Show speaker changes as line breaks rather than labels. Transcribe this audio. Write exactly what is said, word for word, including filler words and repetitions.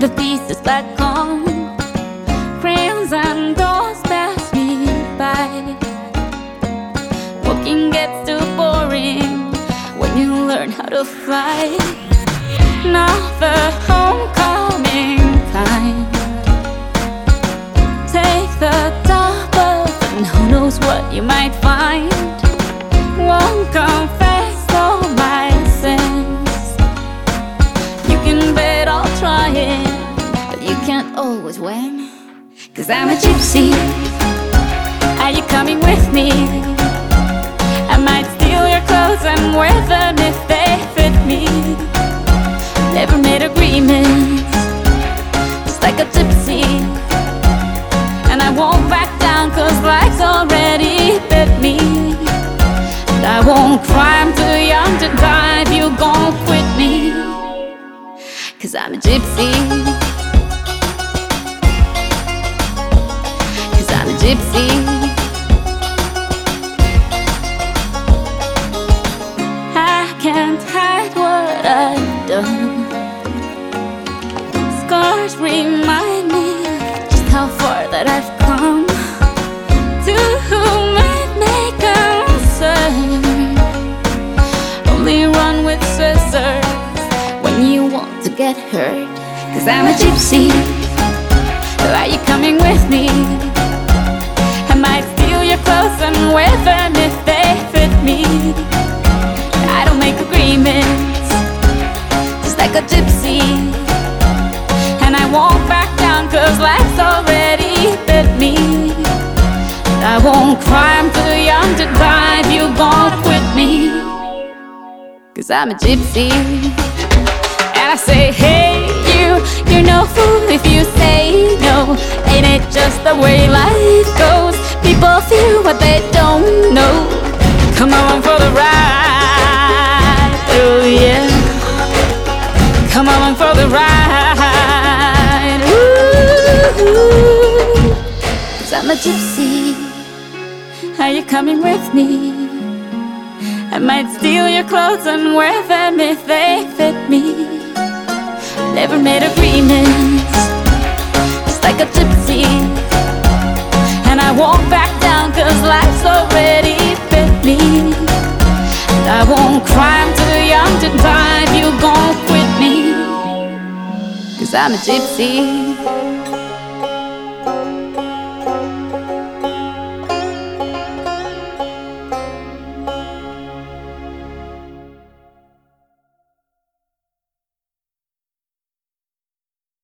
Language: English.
the pieces back home. Crayons and doors pass me by. Walking gets too boring when you learn how to fly. Now the homecoming time. Take the top off and who knows what you might find. Won't confess all my sins. You can bet I'll try it, but you can't always win. 'Cause I'm a gypsy. Are you coming with me? I might steal your clothes and wear them if they fit me. Never made agreements, just like a gypsy. And I won't back down 'cause life's already bit me. And I won't cry, I'm too young to die if you gon' quit me. 'Cause I'm a gypsy. 'Cause I'm a gypsy. I can't hide what I've done. Scars remind me just how far that I've come. To whom it may concern, only run with scissors when you want to get hurt. 'Cause I'm a gypsy. Are you coming with me? I might steal your clothes and wear them if they fit me. I don't make agreements, just like a gypsy. And I won't back down 'cause life's already bit me. I won't cry, I'm too young to die if you gon' quit me. 'Cause I'm a gypsy. And I say, hey you, you're no fool if you say no. Ain't it just the way life goes? People feel what they don't know. Come along for the ride, oh yeah. Come along for the ride, ooh. 'Cause I'm a gypsy. Are you coming with me? I might steal your clothes and wear them if they fit me. Never made agreements, just like a gypsy. And I won't back down 'cause life's already bit me. And I won't cry, I'm too young to die if you gon' quit me. 'Cause I'm a gypsy.